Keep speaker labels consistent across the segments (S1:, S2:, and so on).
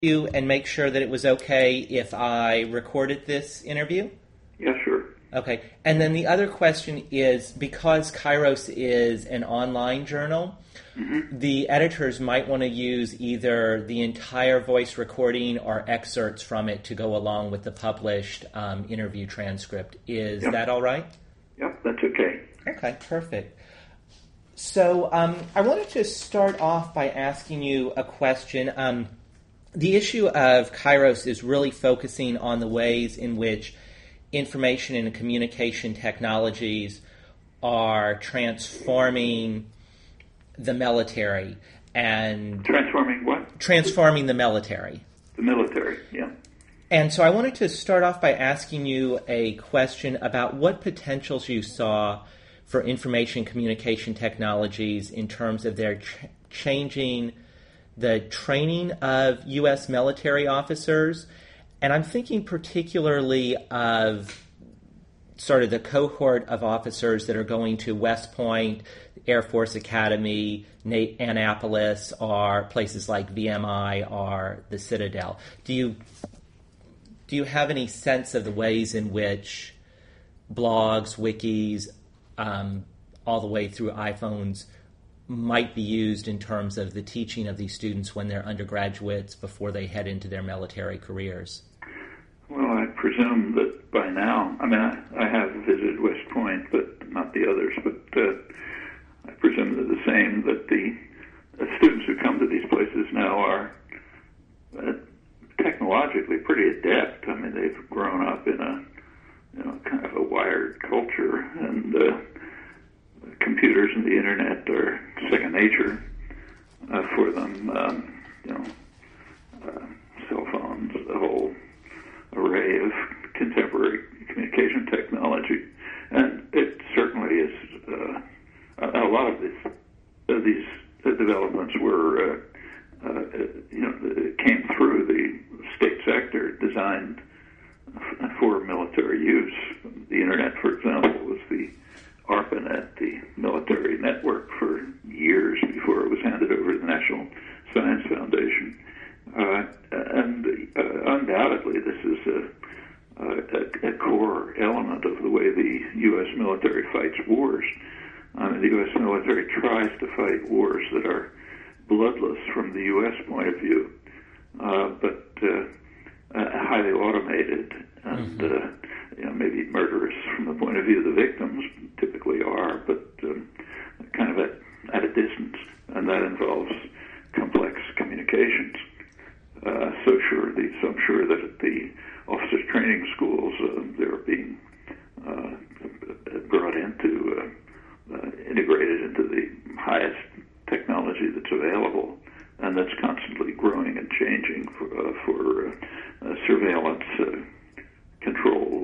S1: you and make sure that it was okay if I recorded this interview?
S2: Yeah, sure.
S1: Okay. And then the other question is, because Kairos is an online journal, the editors might want to use either the entire voice recording or excerpts from it to go along with the published interview transcript. Is that all right?
S2: Yep, that's okay.
S1: Okay, perfect. So I wanted to start off by asking you a question. The issue of Kairos is really focusing on the ways in which information and communication technologies are transforming the military and...
S2: Transforming what?
S1: Transforming the military.
S2: The military, yeah.
S1: And so I wanted to start off by asking you a question about what potentials you saw for information communication technologies in terms of their changing the training of U.S. military officers. And I'm thinking particularly of sort of the cohort of officers that are going to West Point, Air Force Academy, Annapolis, or places like VMI or the Citadel. Do you have any sense of the ways in which blogs, wikis, all the way through iPhones might be used in terms of the teaching of these students when they're undergraduates before they head into their military careers?
S2: Well, I presume that by now, I have visited West Point, but not the others, but I presume they're the same, that the students who come to these places now are technologically pretty adept. They've grown up in a kind of a wired culture, and computers and the internet are second nature for them. Cell phones, the whole array of contemporary communication technology, and it certainly is. A lot of these developments were, came through the state sector, designed for military use. The internet, for example, was the ARPANET, the military network, for years before it was handed over to the National Science Foundation. And undoubtedly, this is a core element of the way the U.S. military fights wars. The U.S. military tries to fight wars that are bloodless from the U.S. point of view, but highly automated and maybe murderous from the point of view of the victims, typically are, but kind of at a distance, and that involves complex communications. I'm sure that at the officers' training schools, they're being brought into, integrated into the highest technology that's available, and that's constantly growing and changing for surveillance, control,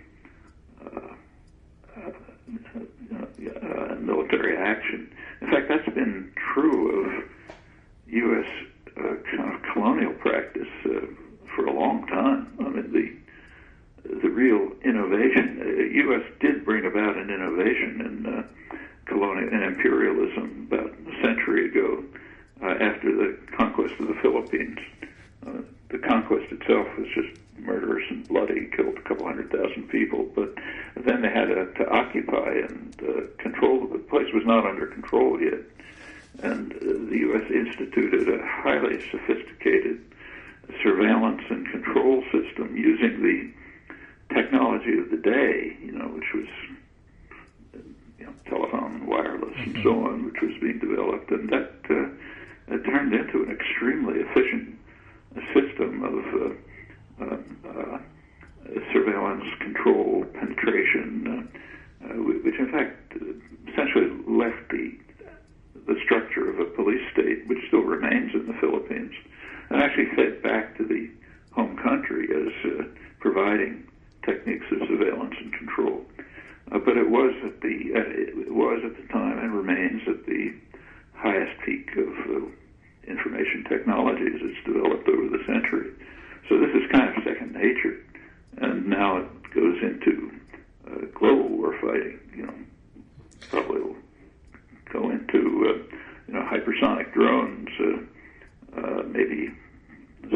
S2: military action. In fact, that's been true of U.S. Kind of colonial practice for a long time. The real innovation, U.S. did bring about an innovation in colonial and imperialism about a century ago, after the conquest of the Philippines. The conquest itself was just murderous and bloody, killed a couple 100,000 people, but then they had to occupy and control. The place was not under control yet, and the U.S. instituted a highly sophisticated surveillance and control system using the technology of the day, which was telephone, wireless, and so on, which was being developed, and that it turned into an extremely efficient system of surveillance, control, penetration, which in fact essentially left the structure of a police state, which still remains in the Philippines, and actually fed back to the home country as providing techniques of surveillance and control. But it was at the time and remains at the highest peak of information technology as it's developed over the century. So this is kind of second nature, and now it goes into global war fighting. Probably will go into hypersonic drones, maybe space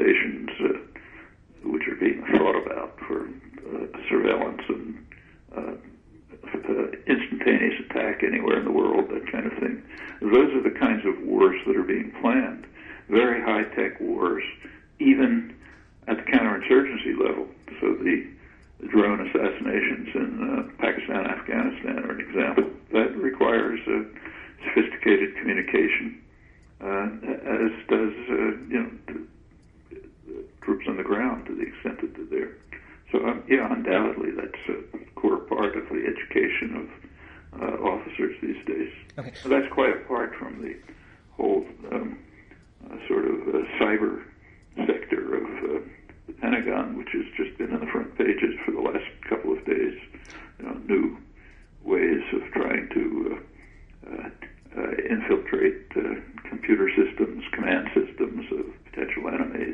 S2: stations which are being thought about for surveillance and instantaneous attack anywhere in the world, that kind of thing. Those are the kinds of wars that are being planned. Very high-tech wars, even at the counterinsurgency level. So the drone assassinations in Pakistan, Afghanistan are an example. That requires sophisticated communication, as does the troops on the ground to the extent that they're there. So undoubtedly that's a core part of the education of officers these days.
S1: Okay.
S2: So that's quite apart from the whole sort of cyber sector of the Pentagon, which has just been in the front pages for the last couple of days. New ways of trying to infiltrate computer systems, command systems of potential enemies.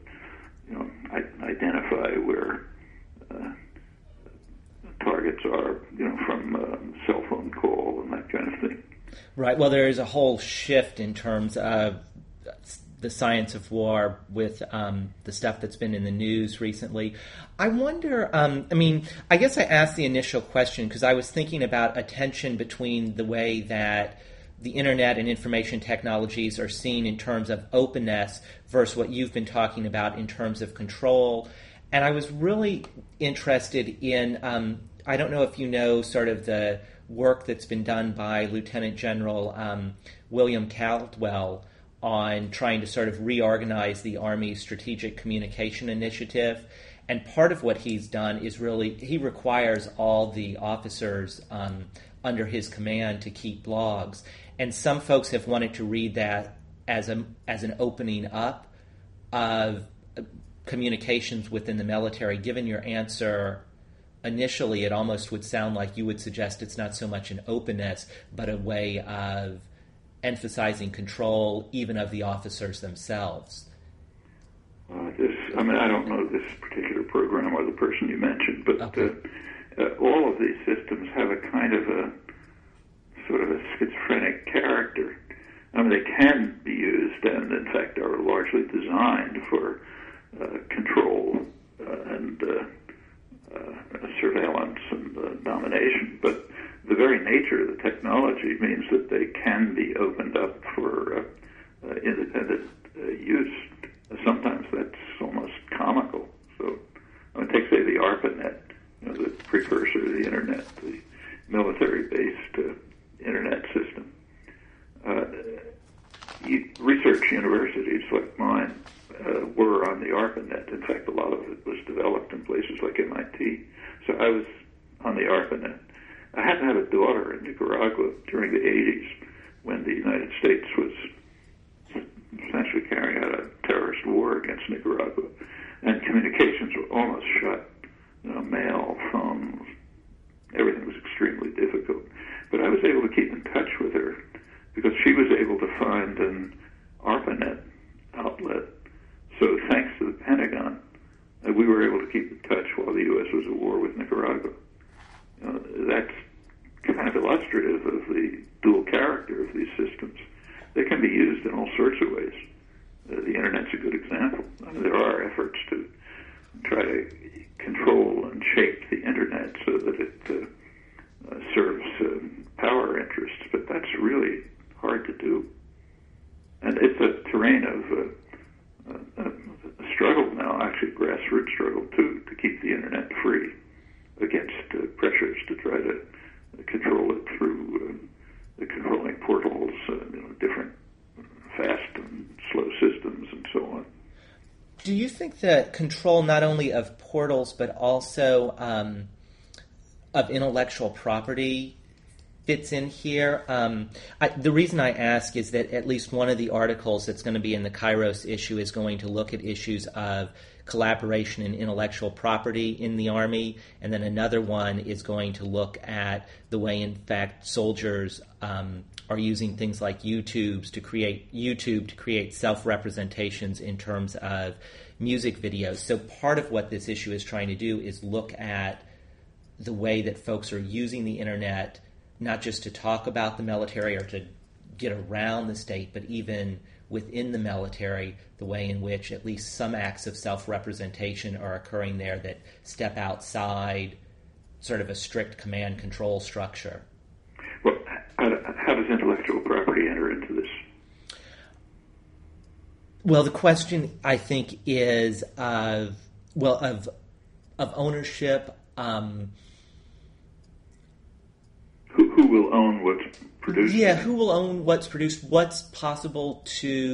S2: Identify where targets are, from cell phone call and that kind of thing.
S1: Right. Well, there is a whole shift in terms of the science of war with the stuff that's been in the news recently. I wonder, I guess I asked the initial question because I was thinking about a tension between the way that the internet and information technologies are seen in terms of openness versus what you've been talking about in terms of control. And I was really interested in, I don't know if you know sort of the work that's been done by Lieutenant General William Caldwell on trying to sort of reorganize the Army's Strategic Communication Initiative. And part of what he's done is really, he requires all the officers under his command to keep blogs. And some folks have wanted to read that as an opening up of communications within the military. Given your answer initially, it almost would sound like you would suggest it's not so much an openness, but a way of emphasizing control even of the officers themselves.
S2: I don't know this particular program or the person you mentioned, but
S1: okay.
S2: All of these systems have a kind of a sort of a schizophrenic character. They can be used and, in fact, are largely designed for control and surveillance and domination, but the very nature of the technology means that they can be opened up for independent use. Sometimes that's almost comical. So, take, say, the ARPANET, the precursor to the Internet, the military-based Internet system. Research universities like mine were on the ARPANET. In fact, a lot of it was developed in places like MIT. So I was on the ARPANET. I happened to have a daughter in Nicaragua during the 80s when the United States was essentially carrying out a terrorist war against Nicaragua, and communications were almost shut. Mail, phones, everything was extremely difficult. But I was able to keep in touch with her because she was able to find an ARPANET outlet. So thanks to the Pentagon, we were able to keep in touch while the U.S. was at war with Nicaragua. That's kind of illustrative of the dual character of these systems. They can be used in all sorts of ways. The Internet's a good example. There are efforts to try to control and shape the Internet so that it serves power interests, but that's really hard to do. And it's a terrain of a struggle now, actually a grassroots struggle too, to keep the Internet free against pressures to try to control it through the controlling portals, different fast and slow systems and so on.
S1: Do you think that control not only of portals but also of intellectual property fits in here? The reason I ask is that at least one of the articles that's going to be in the Kairos issue is going to look at issues of collaboration and intellectual property in the Army, and then another one is going to look at the way, in fact, soldiers are using things like YouTube to create self-representations in terms of music videos. So part of what this issue is trying to do is look at the way that folks are using the Internet, not just to talk about the military or to get around the state, but even within the military, the way in which at least some acts of self-representation are occurring there that step outside sort of a strict command control structure.
S2: Well, how does intellectual property enter into this?
S1: Well, the question, I think, is of ownership.
S2: Who will own what's produced?
S1: Yeah, who will own what's produced? What's possible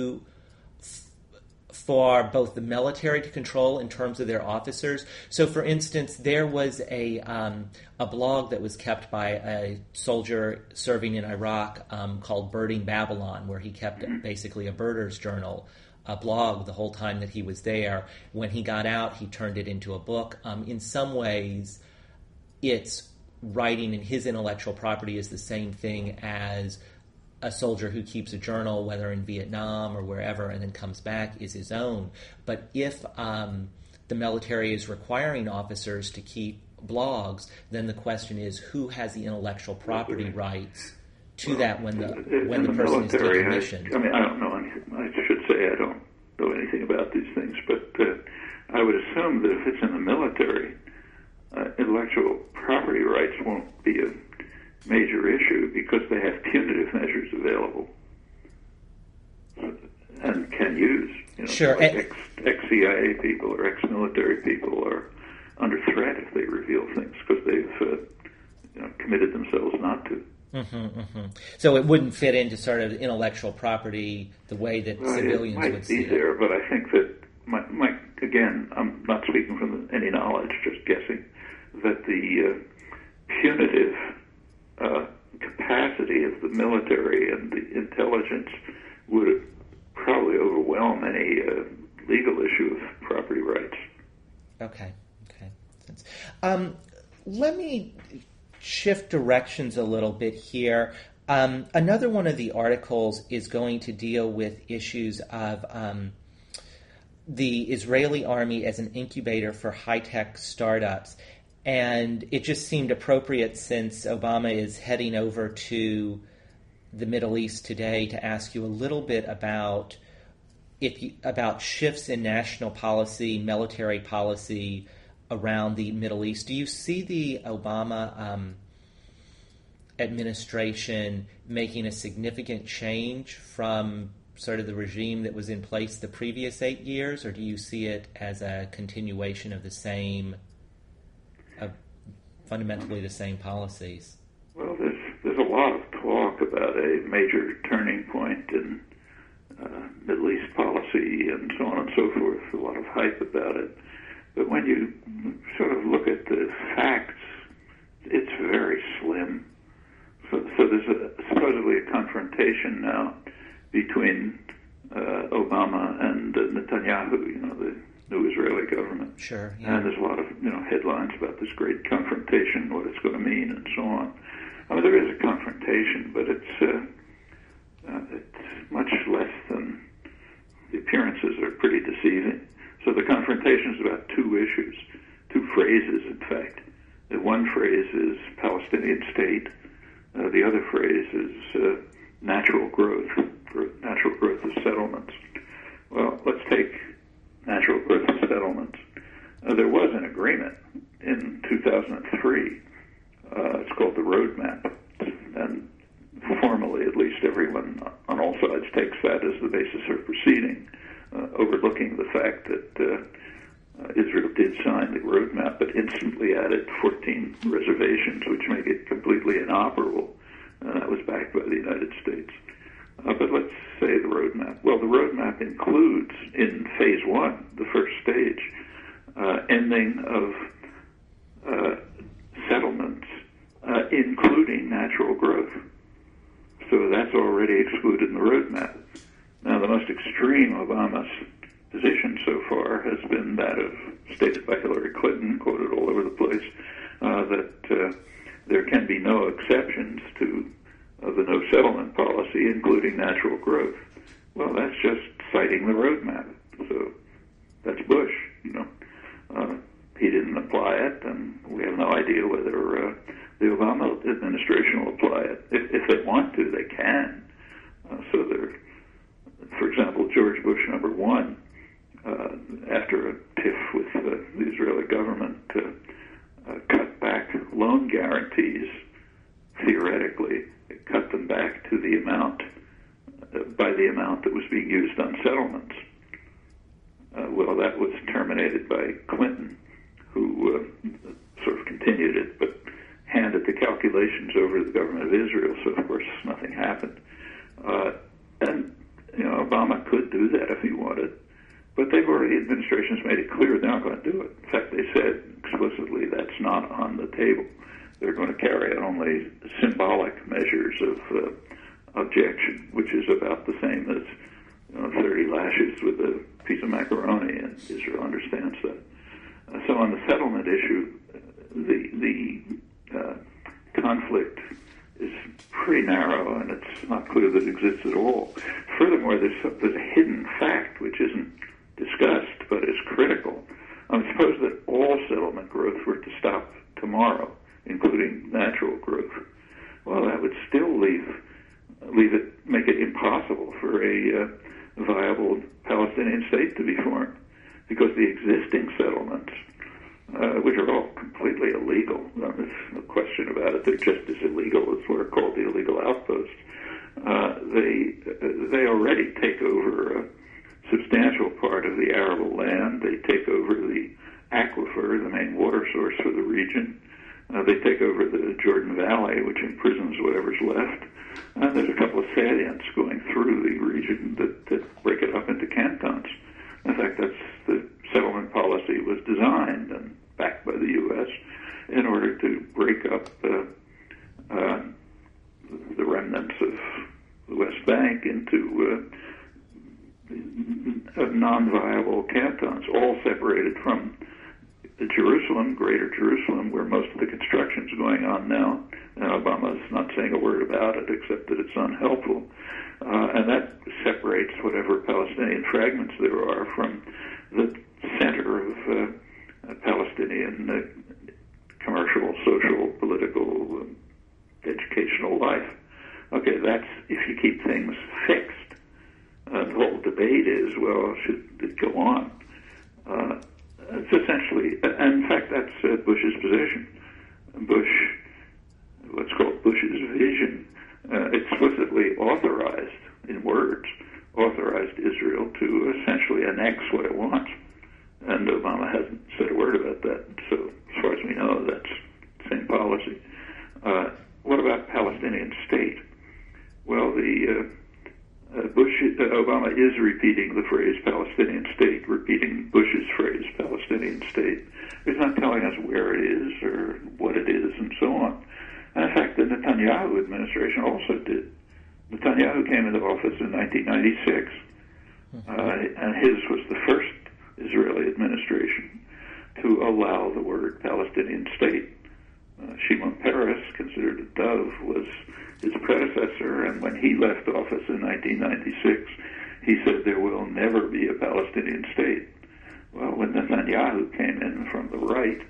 S1: for both the military to control in terms of their officers? So, for instance, there was a blog that was kept by a soldier serving in Iraq called Birding Babylon, where he kept basically a birder's journal, a blog the whole time that he was there. When he got out, he turned it into a book. In some ways, it's writing, and his intellectual property is the same thing as a soldier who keeps a journal, whether in Vietnam or wherever, and then comes back, is his own. But if the military is requiring officers to keep blogs, then the question is who has the intellectual property rights to that when the person is decommissioned.
S2: I mean, I don't know anything. I should say I don't know anything about these things, but I would assume that if it's in the military, intellectual property rights won't be a major issue because they have punitive measures available and can use.
S1: Sure.
S2: Like ex-CIA people or ex-military people are under threat if they reveal things because they've committed themselves not to.
S1: So it wouldn't fit into sort of intellectual property the way that civilians would see it.
S2: It might be there, but I think that, again, I'm not speaking from any knowledge, just guessing, that the punitive capacity of the military and the intelligence would probably overwhelm any legal issue of property rights.
S1: Okay. Let me shift directions a little bit here. Another one of the articles is going to deal with issues of the Israeli army as an incubator for high-tech startups. And it just seemed appropriate, since Obama is heading over to the Middle East today, to ask you a little bit about shifts in national policy, military policy around the Middle East. Do you see the Obama administration making a significant change from sort of the regime that was in place the previous 8 years, or do you see it as a continuation of the same, fundamentally the same policies?
S2: Well, there's a lot of talk about a major turning point in Middle East policy and so on and so forth, a lot of hype about it. But when you sort of look at the facts, it's very slim. So there's supposedly a confrontation now between Obama and Netanyahu, the new Israeli government.
S1: Sure. Yeah.
S2: And there's a lot of headlines about this great confrontation, what it's going to mean, and so on. I mean, there is a confrontation, but it's much less than the appearances are pretty deceiving. So the confrontation is about two issues, two phrases, in fact. The one phrase is Palestinian state. The other phrase is natural growth of settlements. Well, let's take natural growth of settlements. There was an agreement in 2003. It's called the Roadmap. And formally, at least, everyone on all sides takes that as the basis for proceeding, overlooking the fact that Israel did sign the Roadmap, but instantly added 14 reservations, which make it completely inoperable. That was backed by the United States. But let's say the Roadmap. Well, the Roadmap includes, in Phase 1, the first stage, ending of settlements, including natural growth. So that's already excluded in the Roadmap. Now, the most extreme Obama's position so far has been that of, stated by Hillary Clinton, quoted all over the place, that there can be no exceptions to the no settlement policy, including natural growth. Well, that's just citing the Roadmap. So that's Bush, He didn't apply it, and we have no idea whether the Obama administration will apply it. If they want to, they can. after a tiff with the Israeli government, cut back loan guarantees. Theoretically, it cut them back to the amount, by the amount that was being used on settlements. Well, that was terminated by Clinton, who sort of continued it, but handed the calculations over to the government of Israel, so of course nothing happened. And, Obama could do that if he wanted, but the administration's made it clear they're not going to do it. In fact, they said explicitly that's not on the table. They're going to carry only symbolic measures of objection, which is about the same as 30 lashes with a piece of macaroni, and Israel understands that. So on the settlement issue, the conflict is pretty narrow, and it's not clear that it exists at all. Furthermore, there's a hidden fact which isn't discussed but is critical. Suppose that all settlement growth were to stop tomorrow, including natural growth. Well, that would still make it impossible for a viable Palestinian state to be formed, because the existing settlements, which are all completely illegal, there's no question about it, they're just as illegal as what are called the illegal outposts. They already take over a substantial part of the arable land. They take over the aquifer, the main water source for the region. They take over the Jordan Valley, which imprisons whatever's left. There's a couple of salients going through the region that break it up into cantons. In fact, that's the settlement policy was designed and backed by the U.S. in order to break up the remnants of the West Bank into non-viable cantons, all separated from Jerusalem, Greater Jerusalem, where most of the construction is going on now. And Obama's not saying a word about it, except that it's unhelpful. And that separates whatever Palestinian fragments there are from the center of Palestinian commercial, social, political, educational life. Okay, that's if you keep things fixed. The whole debate is, well, should it go on? It's essentially, and in fact, that's Bush's position. What's called Bush's vision, explicitly authorized, in words, authorized Israel to essentially annex what it wants. And Obama hasn't said a word about that. So as far as we know, that's the same policy. What about Palestinian state? Well, Obama is repeating the phrase Palestinian state, repeating Bush's phrase Palestinian state. He's not telling us where it is or what it is and so on. And in fact, the Netanyahu administration also did. Netanyahu came into office in 1996, and his was the first Israeli administration to allow the word Palestinian state. Shimon Peres, considered a dove, was his predecessor, and when he left office in 1996, he said there will never be a Palestinian state. Well, when Netanyahu came in from the right,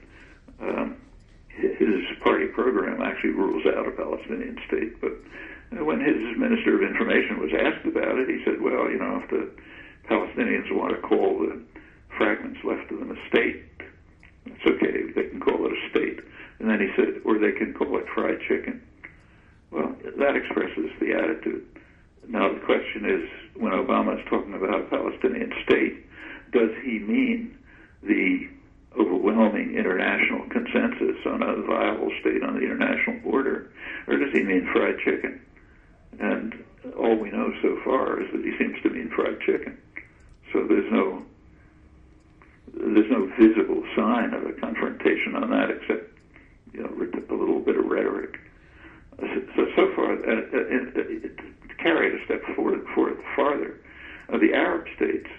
S2: his party program actually rules out a Palestinian state. But when his Minister of Information was asked about it, he said, well, if the Palestinians want to call the fragments left of them a state, it's okay, they can call it a state. And then he said, or they can call it fried chicken. Well, that expresses the attitude. Now, the question is, when Obama is talking about a Palestinian state, does he mean the overwhelming international consensus on a viable state on the international border, or does he mean fried chicken? And all we know so far is that he seems to mean fried chicken. So there's no visible sign of a confrontation on that, except a little bit of rhetoric. So far, it carried a step farther. The Arab states,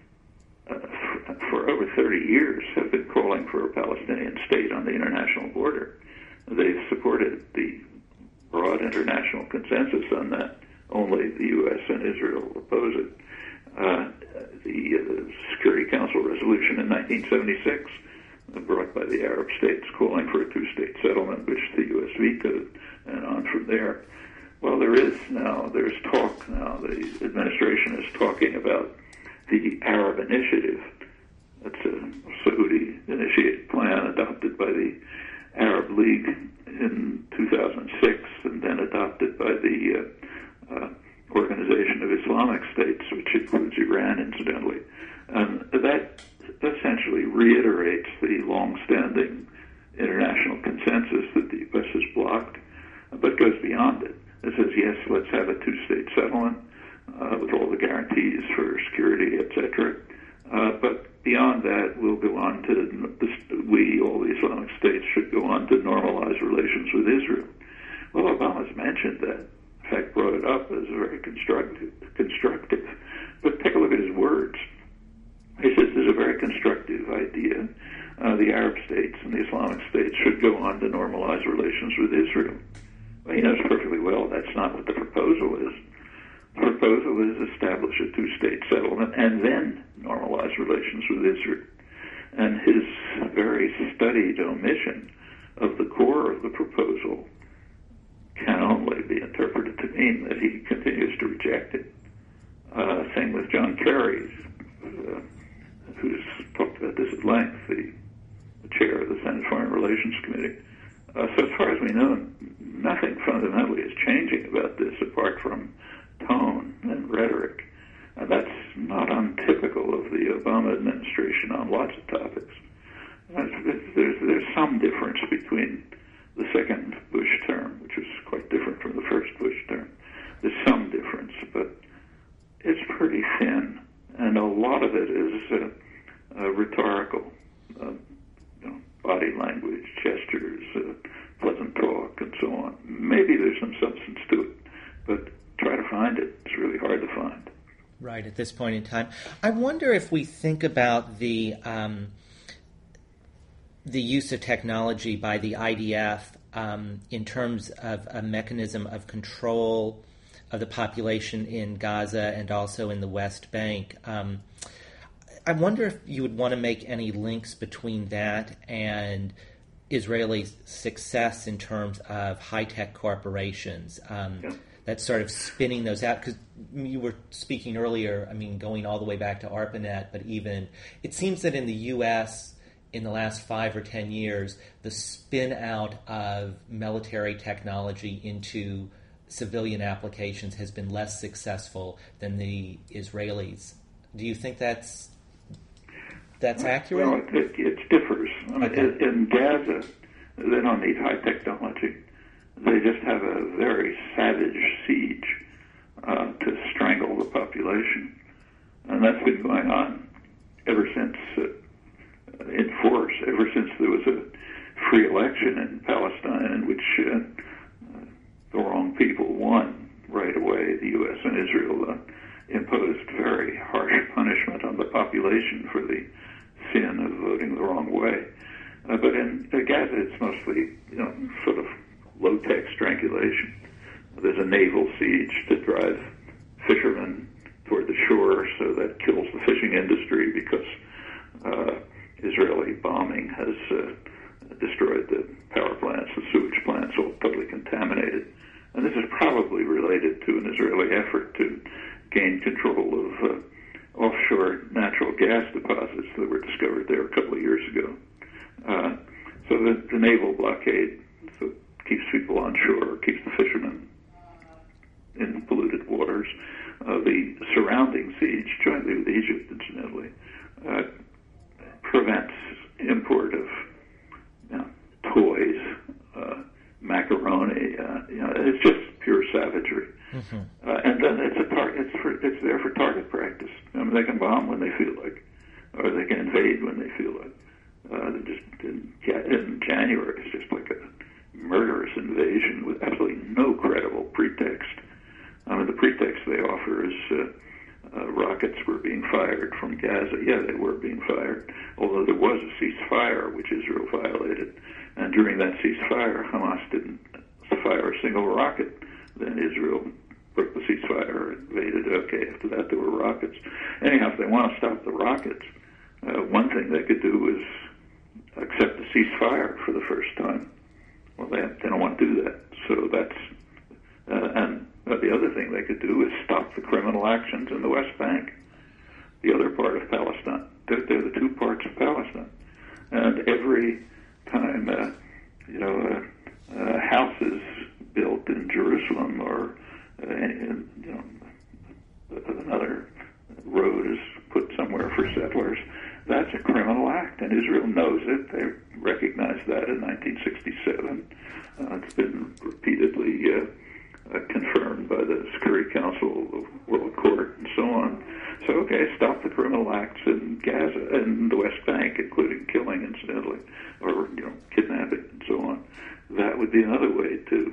S2: for over 30 years, have been calling for a Palestinian state on the international border. They've supported the broad international consensus on that. Only the U.S. and Israel oppose it. The Security Council resolution in 1976, brought by the Arab states, calling for a two-state settlement, which the U.S. vetoed, and on from there. Well, there's talk now. The administration is talking about the Arab Initiative. That's initiated plan adopted by the Arab League in 2006 and then adopted by the Organization of Islamic States, which includes Iran, incidentally. And that essentially reiterates the long-standing international consensus that the U.S. has blocked, but goes beyond it. It says, yes, let's have a two-state settlement with all the guarantees for security, etc. But beyond that, we'll go on to, all the Islamic states should go on to normalize relations with Israel. Well, Obama's mentioned that. In fact, brought it up as very constructive. But take a look at his words. He says there's a very constructive idea. The Arab states and the Islamic states should go on to normalize relations with Israel. Well, he knows perfectly well that's not what the proposal is. The proposal is establish a two-state settlement and then normalize relations with Israel. And his very studied omission of the core of the proposal can only be interpreted to mean that he continues to reject it. Same with John Kerry, who's talked about this at length, the chair of the Senate Foreign Relations Committee. So as far as we know, nothing fundamentally is changing about this apart from tone and rhetoric. And that's not untypical of the Obama administration on lots of topics. There's some difference between the second Bush term, which was quite different from the first Bush term. There's some difference, but it's pretty thin. And a lot of it is rhetorical, body language, gestures, pleasant talk, and so on. Maybe there's some substance to it, but try to find it. It's really hard to find.
S1: Right, at this point in time. I wonder if we think about the use of technology by the IDF in terms of a mechanism of control of the population in Gaza and also in the West Bank. I wonder if you would want to make any links between that and Israeli success in terms of high-tech corporations. That's sort of spinning those out, because you were speaking earlier, going all the way back to ARPANET, but even, it seems that in the U.S., in the last 5 or 10 years, the spin out of military technology into civilian applications has been less successful than the Israelis. Do you think that's accurate?
S2: Well, it differs. In Gaza, they don't need high technology. They just have a very savage siege to strangle the population. And that's been going on ever since, in force, ever since there was a free election in Palestine in which the wrong people won right away. The U.S. and Israel imposed very harsh punishment on the population for the sin of voting the wrong way. But in Gaza, it's mostly, sort of low-tech strangulation. There's a naval siege to drive fishermen toward the shore, so that kills the fishing industry because Israeli bombing has destroyed the power plants, the sewage plants, all totally contaminated. And this is probably related to an Israeli effort to gain control of offshore natural gas deposits that were discovered there a couple of years ago. So the naval blockade keeps people on shore, keeps the fishermen in polluted waters. The surrounding siege, jointly with Egypt, incidentally, prevents import of toys, macaroni. It's just pure savagery. Mm-hmm. And then it's there for target practice. They can bomb when they feel like, or they can invade when they feel like. In January, it's just like a murderous invasion with absolutely no credible pretext. The pretext they offer is rockets were being fired from Gaza. Yeah, they were being fired, although there was a ceasefire which Israel violated. And during that ceasefire, Hamas didn't fire a single rocket. Then Israel broke the ceasefire, invaded. Okay, after that there were rockets. Anyhow, if they want to stop the rockets, one thing they could do is accept the ceasefire for the first time. Well, they don't want to do that. So that's and the other thing they could do is stop the criminal actions in the West Bank, the other part of Palestine. They're the two parts of Palestine. And that's a criminal act, and Israel knows it. They recognized that in 1967. It's been repeatedly confirmed by the Security Council, the World Court, and so on. So, okay, stop the criminal acts in Gaza and the West Bank, including killing, incidentally, or kidnapping, and so on. That would be another way to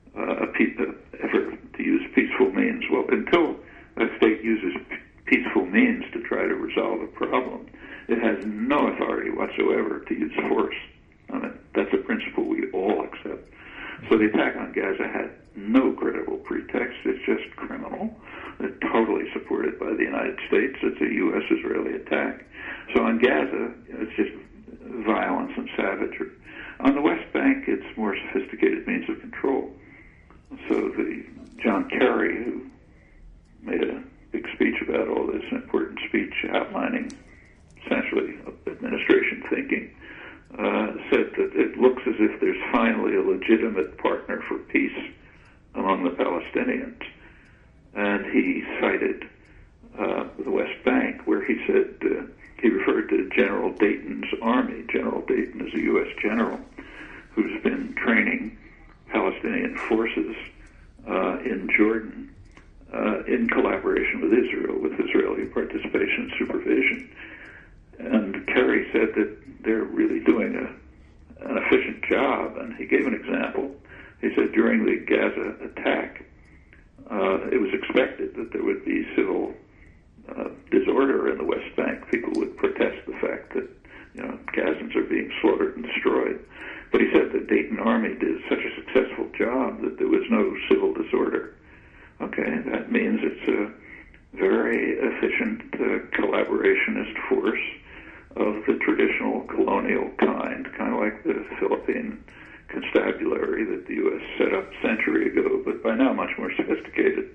S2: effort to use peaceful means. Well, until a state uses peaceful means to try to resolve a problem, it has no authority whatsoever to use force. I mean, that's a principle we all accept. So the attack on Gaza had no credible pretext. It's just criminal. It's totally supported by the United States. It's a U.S.-Israeli attack. So on Gaza, it's just violence and savagery. On the West Bank, it's more sophisticated means of control. So the John Kerry, who made a big speech about all this, an important speech outlining essentially administration thinking, said that it looks as if there's finally a legitimate partner for peace among the Palestinians. And he cited the West Bank, where he said, he referred to General Dayton's army. General Dayton is a U.S. general who's been training Palestinian forces in Jordan in collaboration with Israel, with Israeli participation and supervision. And Kerry said that they're really doing an efficient job, and he gave an example. He said during the Gaza attack, it was expected that there would be civil disorder in the West Bank. People would protest the fact that Gazans are being slaughtered and destroyed. But he said the Dayton Army did such a successful job that there was no civil disorder. Okay, that means it's a very efficient collaborationist force of the traditional colonial kind of like the Philippine constabulary that the U.S. set up a century ago, but by now much more sophisticated.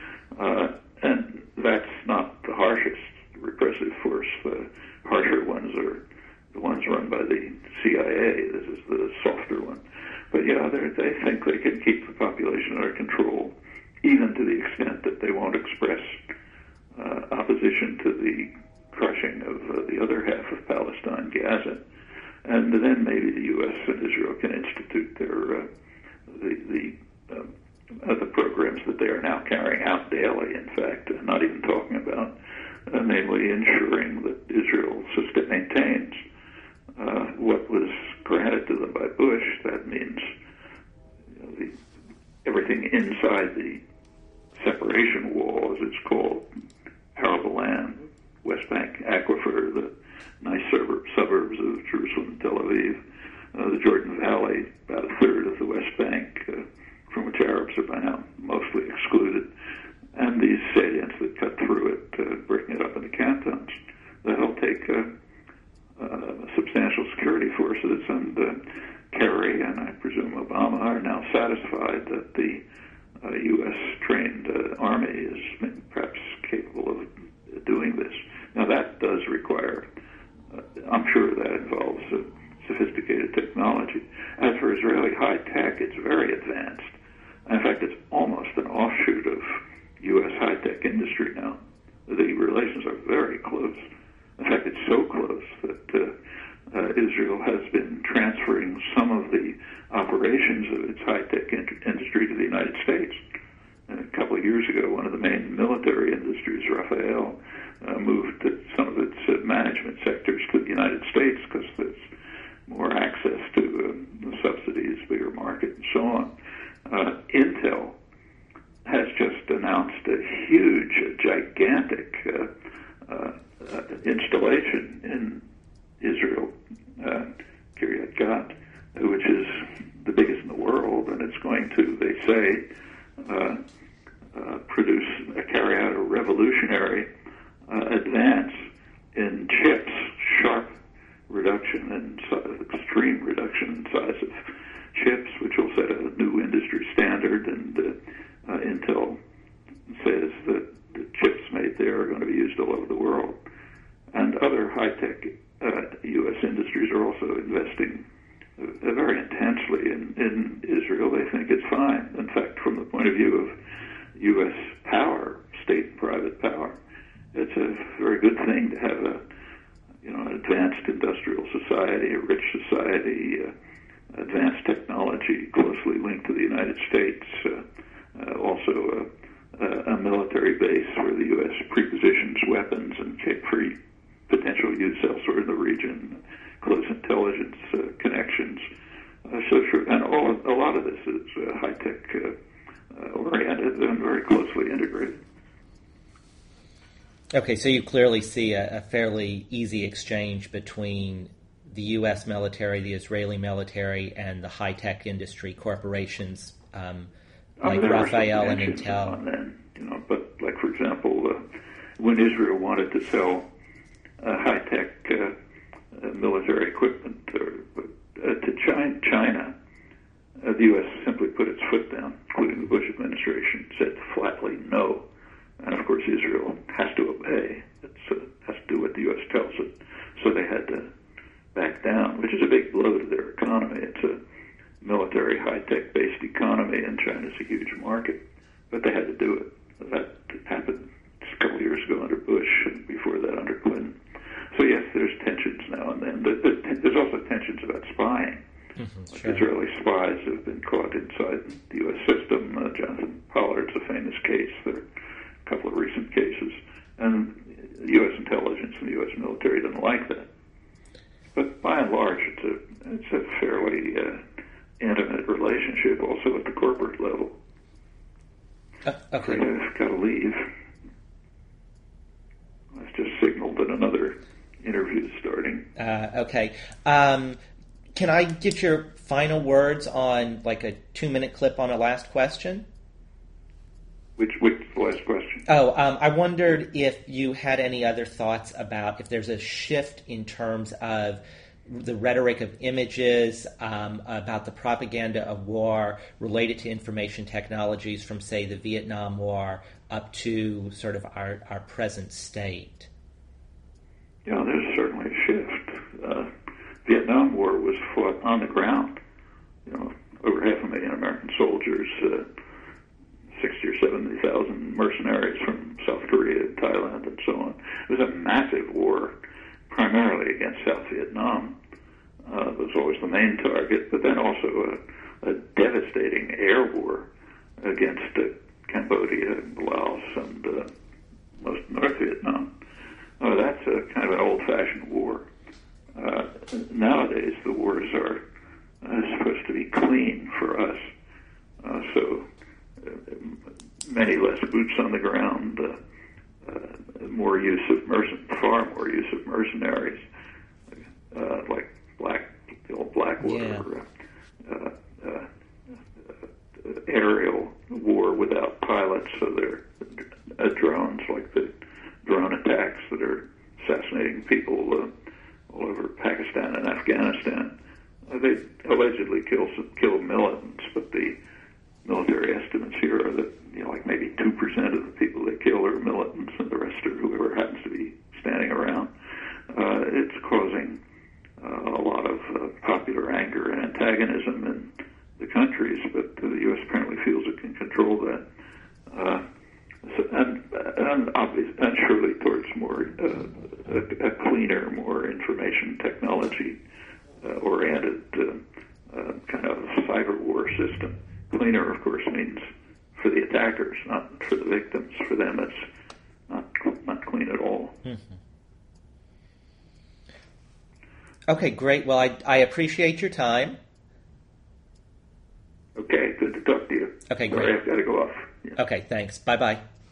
S2: And that's not the harshest repressive force. The harsher ones are the ones run by the CIA. This is the softer one. But they think they can keep the population under control, even to the extent that they won't express opposition to the crushing of the other half of Palestine, Gaza. And then maybe the U.S. and Israel can institute their the programs that they are now carrying out daily, in fact, not even talking about, namely ensuring that Israel maintains what was granted to them by Bush. That means everything inside the separation wall, as it's called, arable land, West Bank aquifer, the nice suburbs of Jerusalem and Tel Aviv, the Jordan Valley, about a third of the West Bank, from which Arabs are by now mostly excluded, and these salients that cut through it, breaking it up into cantons. That'll take substantial security forces, and Kerry and I presume Obama are now satisfied that the U.S.-trained army is perhaps capable of doing this. Now that does require, I'm sure that involves sophisticated technology. As for Israeli high-tech, it's very advanced. In fact, it's almost an offshoot of U.S. high-tech industry now. The relations are very close. In fact, it's so close that Israel has been transferring some of the operations of its high-tech industry to the United States. A couple of years ago, one of the main military industries, Rafael, moved some of its management sectors to the United States because there's more access to subsidies, bigger market, and so on. Intel has just announced a huge, gigantic installation in Israel, Kiryat Gat, which is the biggest in the world, and it's going to, they say, carry out a revolutionary advance in chips, sharp reduction and extreme reduction in size of chips, which will set a new industry standard. And Intel says that the chips made there are going to be used all over the world. And other high-tech U.S. industries are also investing very intensely in Israel. They think it's fine. In fact, from the point of view of U.S. power, state and private power, it's a very good thing to have a advanced industrial society, a rich society, advanced technology closely linked to the United States, also a military base where the U.S. prepositions weapons and for potential use elsewhere in the region, close intelligence connections. And a lot of this is high-tech oriented and very closely integrated.
S1: Okay, so you clearly see a fairly easy exchange between the U.S. military, the Israeli military, and the high-tech industry corporations like Rafael and Intel.
S2: Then, but like, for example, when Israel wanted to sell high-tech military equipment to China, the U.S. simply put its foot down, including the Bush administration, said flatly no. And of course, Israel has to obey. It has to do what the U.S. tells it. So they had to back down, which is a big blow to their economy. It's a military, high-tech based economy, and China's a huge market. But they had to do it. That happened a couple of years ago under Bush, and before that under Clinton. So yes, there's tensions now and then. There's also tensions about spying. Mm-hmm, sure. Israeli spies have been caught inside the U.S. system. Jonathan Pollard's a famous case. There are a couple of recent cases. And the U.S. intelligence and the U.S. military didn't like that. But by and large, it's a fairly intimate relationship also at the corporate level.
S1: Okay.
S2: I've got to leave. I've just signaled that another interview is starting.
S1: Okay. Can I get your final words on like a 2-minute clip on a last question?
S2: Which last question?
S1: I wondered if you had any other thoughts about if there's a shift in terms of the rhetoric of images, about the propaganda of war related to information technologies from, say, the Vietnam War up to sort of our present state.
S2: Yeah, there's certainly a shift. Vietnam War was fought on the ground. Over 500,000 American soldiers, 60 or 70,000 mercenaries from South Korea, Thailand, and so on. It was a massive war, primarily against South Vietnam. It was always the main target, but then also a devastating air war against Cambodia, Laos, and most North Vietnam. That's a kind of an old-fashioned war. Nowadays, the wars are supposed to be clean for us. So many less boots on the ground, more use of far more use of mercenaries, like the old Blackwater, aerial war without pilots. So they're drones, like the drone attacks that are assassinating people all over Pakistan and Afghanistan. They allegedly kill militants, but the military estimates here are that like maybe 2% of the people they kill are militants, and the rest are whoever happens to be standing around. It's causing a lot of popular anger and antagonism in the countries, but the U.S. apparently feels it can control that. And surely towards more a cleaner, more information technology oriented kind of cyber war system. Cleaner, of course, means for the attackers, not for the victims. For them, it's not clean at all.
S1: Mm-hmm. Okay, great. Well, I appreciate your time.
S2: Okay, good to talk to you.
S1: Okay,
S2: Sorry,
S1: great.
S2: I've got to go off.
S1: Yeah. Okay, thanks. Bye-bye.